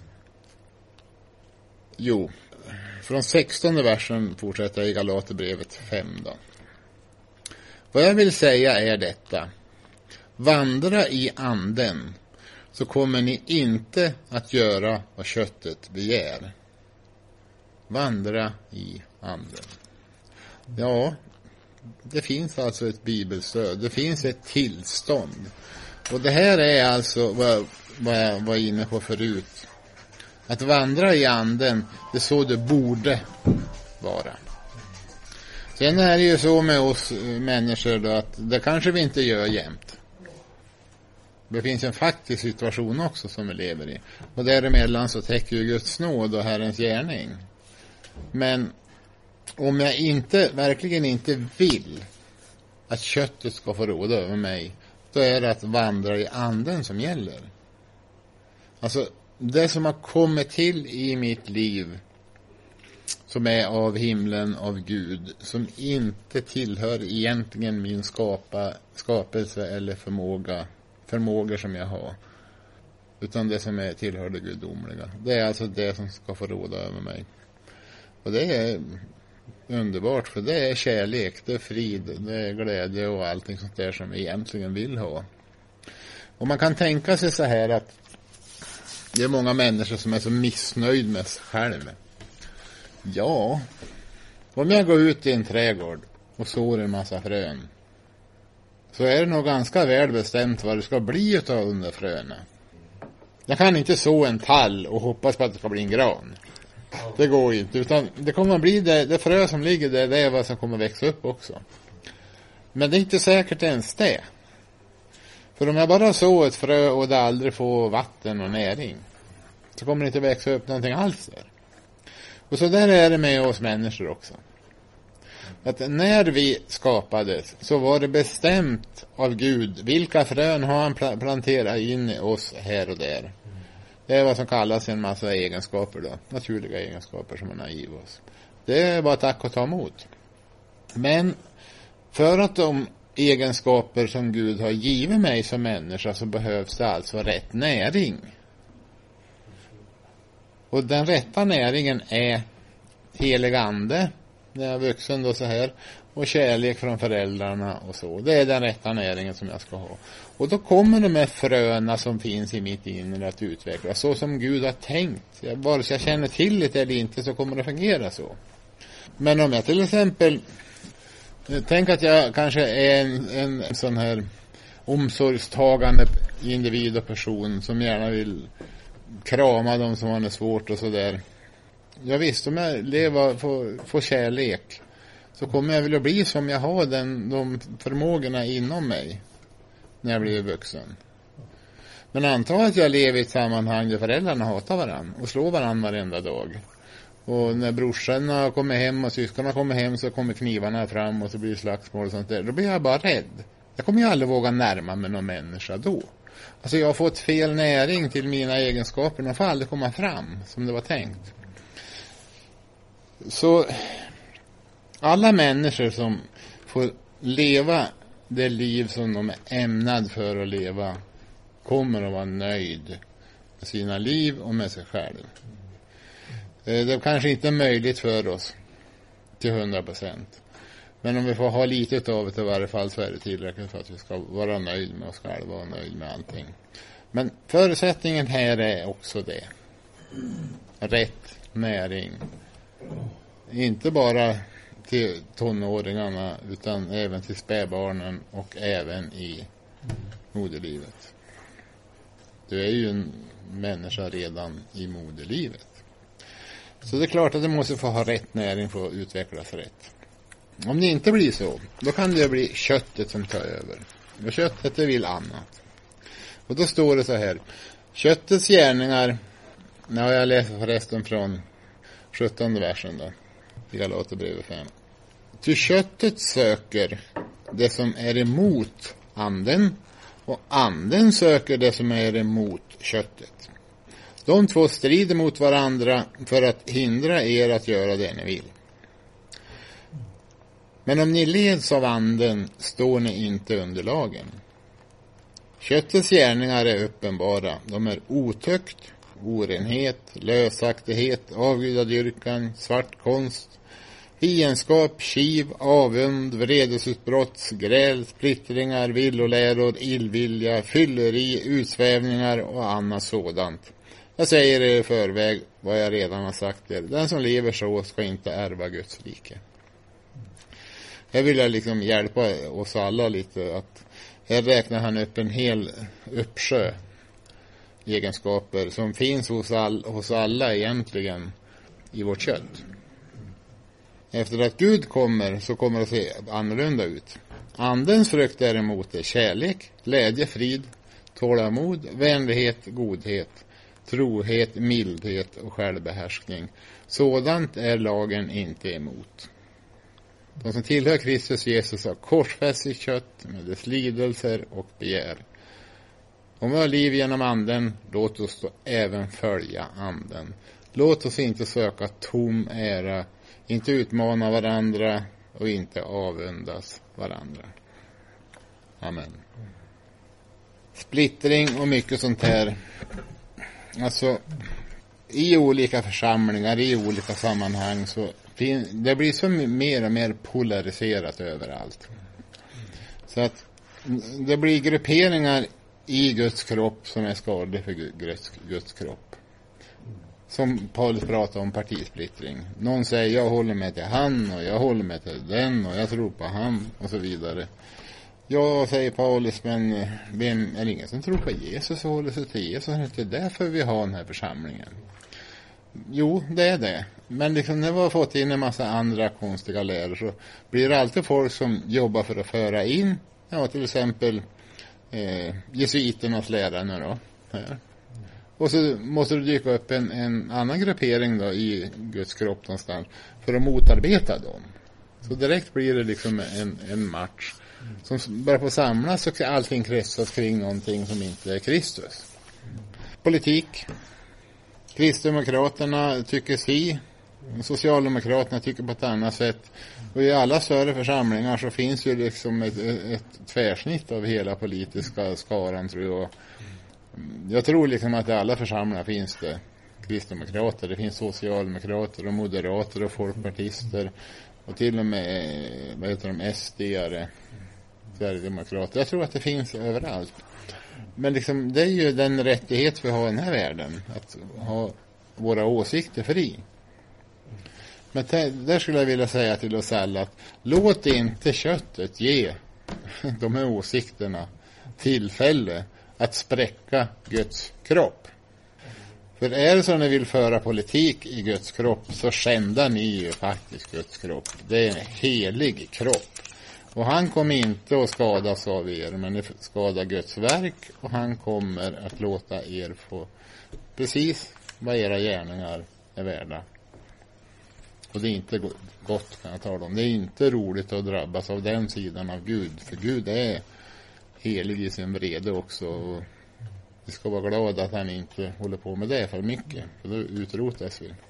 Jo, från sextonde versen fortsätter i Galaterbrevet fem då. Vad jag vill säga är detta. Vandra i anden, så kommer ni inte att göra vad köttet begär. Vandra i anden. Ja, det finns alltså ett bibelstöd. Det finns ett tillstånd. Och det här är alltså vad, vad jag var inne på förut. Att vandra i anden, det är så det borde vara. Sen är det ju så med oss människor då, att det kanske vi inte gör jämt. Det finns en faktisk situation också som vi lever i. Och däremellan så täcker ju Guds nåd och Herrens gärning. Men om jag inte, verkligen inte vill att köttet ska få råda över mig, då är det att vandra i anden som gäller. Alltså det som har kommit till i mitt liv, som är av himlen, av Gud, som inte tillhör egentligen min skapa, skapelse eller förmåga, förmågor som jag har, utan det som är tillhör det gudomliga. Det är alltså det som ska få råda över mig. Och det är underbart, för det är kärlek, det är frid, det är glädje och allting sånt där som vi egentligen vill ha. Och man kan tänka sig så här att det är många människor som är så missnöjd med sig själv. Ja, om jag går ut i en trädgård och sår en massa frön, så är det nog ganska väl bestämt vad det ska bli utav de där fröna. Jag kan inte så en tall och hoppas på att det ska bli en gran. Det går inte, utan det kommer att bli det, det frö som ligger där, det är vad som kommer växa upp också. Men det är inte säkert ens det. För om jag bara så ett frö och det aldrig får vatten och näring, så kommer det inte växa upp någonting alls där. Och så där är det med oss människor också. Att när vi skapades så var det bestämt av Gud vilka frön har han pla- planterat in i oss här och där. Det är vad som kallas en massa egenskaper då. Naturliga egenskaper som man har i oss. Det är bara tack och ta emot. Men för att de egenskaper som Gud har givit mig som människa så behövs det alltså rätt näring. Och den rätta näringen är helig ande, när jag är vuxen då så här, och kärlek från föräldrarna och så. Det är den rätta näringen som jag ska ha. Och då kommer de här fröna som finns i mitt inre att utvecklas så som Gud har tänkt. Jag, vare sig jag känner till det eller inte så kommer det fungera så. Men om jag till exempel tänk att jag kanske är en, en sån här omsorgstagande individ och person som gärna vill krama dem som har det svårt och sådär. Jag visste om jag lever, får, får kärlek så kommer jag väl att bli som jag har den, de förmågorna inom mig när jag blir vuxen. Men anta att jag lever i ett sammanhang där föräldrarna hatar varandra och slår varandra varenda dag. Och när brorsorna kommer hem och syskorna kommer hem så kommer knivarna fram och så blir det slagsmål och sånt där. Då blir jag bara rädd. Jag kommer ju aldrig våga närma mig någon människa då. Alltså jag har fått fel näring till mina egenskaper. De får aldrig komma fram som det var tänkt. Så alla människor som får leva det liv som de är ämnade för att leva kommer att vara nöjd med sina liv och med sig själv. Det är kanske inte möjligt för oss till hundra procent. Men om vi får ha lite av det i varje fall så är det tillräckligt för att vi ska vara nöjd med oss själva och nöjd med allting. Men förutsättningen här är också det. Rätt näring. Inte bara till tonåringarna utan även till spädbarnen och även i moderlivet. Du är ju en människa redan i moderlivet. Så det är klart att det måste få ha rätt näring för att utvecklas rätt. Om det inte blir så, då kan det bli köttet som tar över. Och köttet det vill annat. Och då står det så här. Köttets gärningar, nu har jag läst förresten från sjuttonde versen då. I Galaterbrevet fem. Ty köttet söker det som är emot anden och anden söker det som är emot köttet. De två strider mot varandra för att hindra er att göra det ni vill. Men om ni leds av anden står ni inte under lagen. Köttets gärningar är uppenbara. De är otukt, orenhet, lösaktighet, avgudadyrkan, svartkonst, fiendskap, kiv, avund, vredesutbrott, gräl, splittringar, villoläror, illvilja, fylleri, utsvävningar och annat sådant. Jag säger er i förväg vad jag redan har sagt er. Den som lever så ska inte ärva Guds rike. Jag vill liksom hjälpa oss alla lite. Att här räknar han upp en hel uppsjö egenskaper som finns hos, all, hos alla egentligen i vårt kött. Efter att Gud kommer så kommer det att se annorlunda ut. Andens frukt däremot är kärlek, glädje, frid, tålamod, vänlighet, godhet, trohet, mildhet och självbehärskning. Sådant är lagen inte emot. De som tillhör Kristus Jesus har korsfäst sitt kött med dess lidelser och begär. Om vi har liv genom anden, låt oss då även följa anden. Låt oss inte söka tom ära, inte utmana varandra och inte avundas varandra. Amen. Splittring och mycket sånt här. Alltså, i olika församlingar, i olika sammanhang så fin- det blir så mer och mer polariserat överallt. Så att det blir grupperingar i Guds kropp som är skadliga för Guds, Guds kropp. Som Paulus pratar om partisplittring. Någon säger jag håller med till han och jag håller med till den och jag tror på han och så vidare. Ja, säger Paulus, men vem är det ingen som tror på Jesus och håller sig till Jesus? Det är inte därför vi har den här församlingen. Jo, det är det. Men liksom när vi har fått in en massa andra konstiga läror så blir det alltid folk som jobbar för att föra in, ja till exempel eh, jesuiternas lärare då. Här. Och så måste det dyka upp en, en annan gruppering då i Guds kropp någonstans för att motarbeta dem. Så direkt blir det liksom en, en match som börjar på samlas och allting kretsas kring någonting som inte är Kristus. Politik. Kristdemokraterna tycker si. Socialdemokraterna tycker på ett annat sätt. Och i alla större församlingar så finns ju liksom ett, ett tvärsnitt av hela politiska skaran, tror jag. Jag tror liksom att i alla församlingar finns det kristdemokrater, det finns socialdemokrater och moderater och folkpartister och till och med, vad heter de, S D-are, Sverigedemokrater. Jag tror att det finns överallt. Men liksom, det är ju den rättighet vi har i den här världen, att ha våra åsikter fri. Men t- där skulle jag vilja säga till oss alla att låt inte köttet ge de här åsikterna tillfälle att spräcka Guds kropp. För är det så att ni vill föra politik i Guds kropp, så skändar ni ju faktiskt Guds kropp. Det är en helig kropp. Och han kommer inte att skadas av er, men ni skadar Guds verk, och han kommer att låta er få precis vad era gärningar är värda. Och det är inte gott, kan jag tala om. Det är inte roligt att drabbas av den sidan av Gud. För Gud är helig i sin vrede också. Och vi ska vara glada att han inte håller på med det för mycket. För då utrotas vi.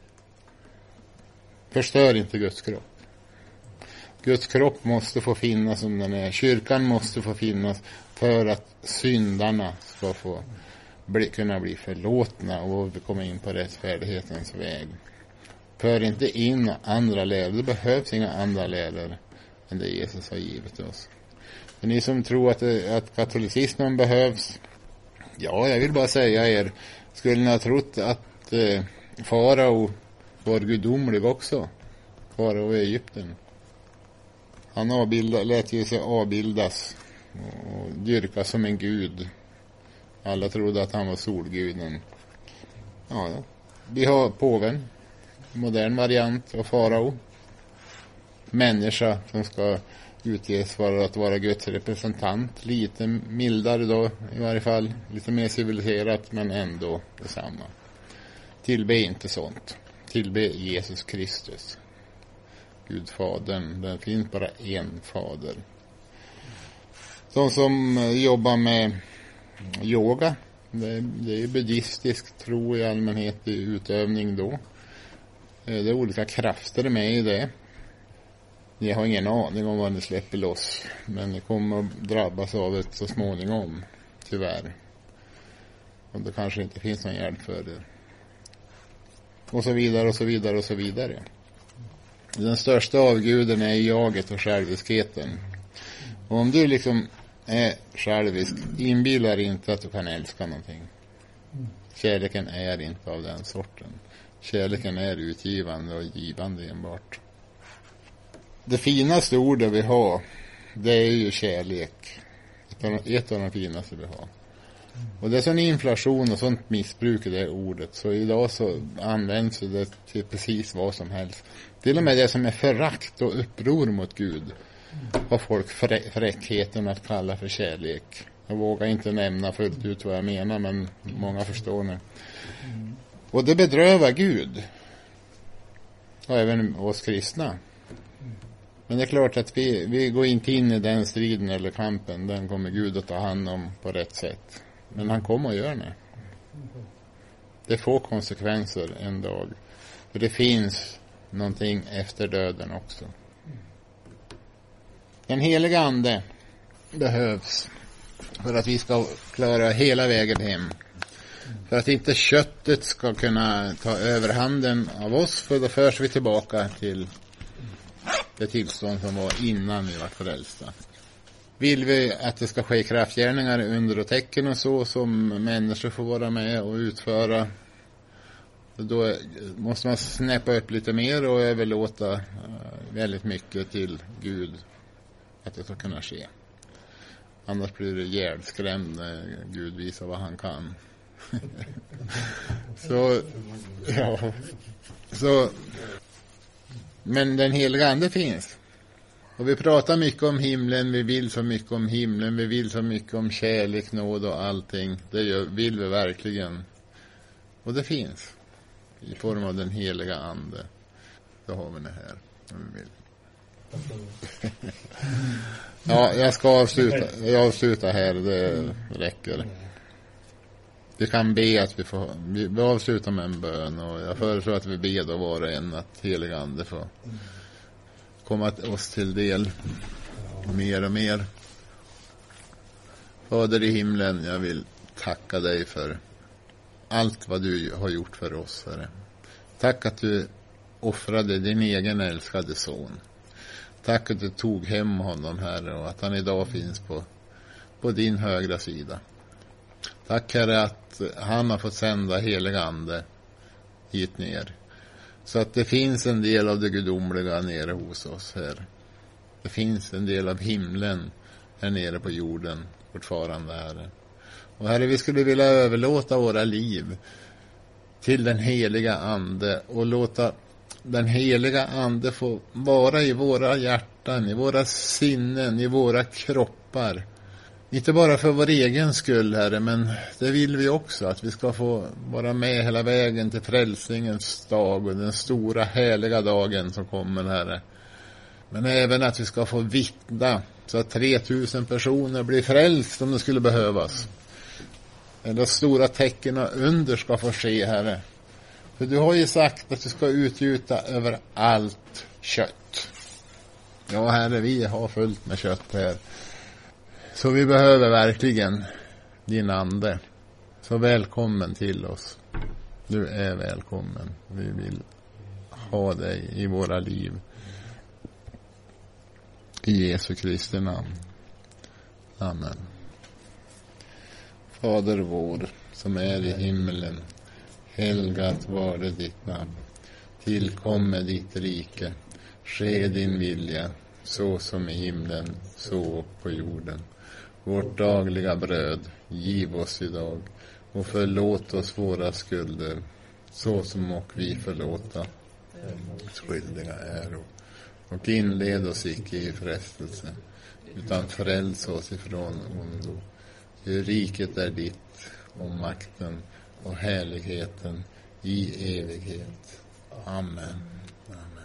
Förstör inte Guds kropp. Guds kropp måste få finnas som den är. Kyrkan måste få finnas för att syndarna ska få bli, kunna bli förlåtna och vi kommer in på rättfärdighetens väg. För inte in andra läror. Det behövs inga andra läror än det Jesus har givit oss. För ni som tror att, det, att katolicismen behövs, ja, jag vill bara säga er, skulle ni ha trott att eh, farao var gudomlig också? Farao i Egypten. Han avbilda, lät ju sig avbildas och dyrkas som en gud. Alla trodde att han var solguden. Ja, ja. Vi har påven. Modern variant av farao. Människa som ska utges för att vara Guds representant. Lite mildare då i varje fall. Lite mer civiliserat, men ändå detsamma. Tillbe inte sånt. Tillbe Jesus Kristus. Gud fadern. Det finns bara en fader. De som jobbar med yoga. Det, det är buddhistisk tro i allmänhet i utövning då. Det är olika krafter med i det. Jag har ingen aning om vad ni släpper loss. Men ni kommer att drabbas av det så småningom. Tyvärr. Och det kanske inte finns någon hjälp för det. Och så vidare och så vidare och så vidare. Den största avguden är jaget och själviskheten. Och om du liksom är självisk, inbillar inte att du kan älska någonting. Kärleken är inte av den sorten. Kärleken är utgivande och givande enbart. Det finaste ordet vi har, det är ju kärlek. Ett av de finaste vi har. Och det är sån inflation och sånt missbruk i det ordet. Så idag så används det till precis vad som helst. Till och med det som är förakt och uppror mot Gud har folk frä- fräckheten att kalla för kärlek. Jag vågar inte nämna fullt ut vad jag menar, men många förstår nu. Och det bedrövar Gud. Och även oss kristna. Men det är klart att vi, vi går inte in i den striden eller kampen. Den kommer Gud att ta hand om på rätt sätt. Men han kommer att göra det. Det får konsekvenser en dag. För det finns någonting efter döden också. Den heliga ande behövs för att vi ska klara hela vägen hem. För att inte köttet ska kunna ta överhanden av oss, för då förs vi tillbaka till det tillstånd som var innan vi var frälsta. Vill vi att det ska ske kraftgärningar under och tecken och så som människor får vara med och utföra, då måste man snäppa upp lite mer och överlåta väldigt mycket till Gud att det ska kunna ske. Annars blir det hjärtskrämd när Gud visar vad han kan. så ja så men den heliga ande finns. Och vi pratar mycket om himlen, vi vill så mycket om himlen, vi vill så mycket om kärlek, nåd och allting. Det gör, vill vi verkligen. Och det finns i form av den heliga ande. Så har vi det här om vi vill. Ja, jag ska avsluta. Jag avslutar här, det räcker. Vi kan be att vi får, vi avslutar med en bön, och jag föreslår att vi ber då var och en att helig ande får komma oss till del mer och mer. Fader i himlen, jag vill tacka dig för allt vad du har gjort för oss, Herre. Tack att du offrade din egen älskade son. Tack att du tog hem honom, Herre, och att han idag finns på, på din högra sida. Tack, Herre, att han har fått sända helig ande hit ner. Så att det finns en del av det gudomliga nere hos oss, Herre. Det finns en del av himlen här nere på jorden fortfarande, Herre. Och Herre, vi skulle vilja överlåta våra liv till den heliga ande och låta den heliga ande få vara i våra hjärtan, i våra sinnen, i våra kroppar. Inte bara för vår egen skull, Herre, men det vill vi också, att vi ska få vara med hela vägen till frälsningens dag och den stora heliga dagen som kommer, Herre. Men även att vi ska få vittna så att tre tusen personer blir frälst om det skulle behövas. Eller stora tecken och under ska få ske, Herre. För du har ju sagt att du ska utgjuta över allt kött. Ja, Herre, vi har fullt med kött här. Så vi behöver verkligen din ande. Så välkommen till oss. Du är välkommen. Vi vill ha dig i våra liv. I Jesu Kristi namn. Amen. Fader vår som är i himmelen, helgat var det ditt namn. Tillkomme ditt rike. Ske din vilja, så som i himlen, så på jorden. Vårt dagliga bröd giv oss idag, och förlåt oss våra skulder, så som och vi förlåta skyldiga äro. Och inled oss icke i frestelse, utan fräls oss ifrån ondo. Ty riket är ditt, och makten och härligheten i evighet. Amen. Amen.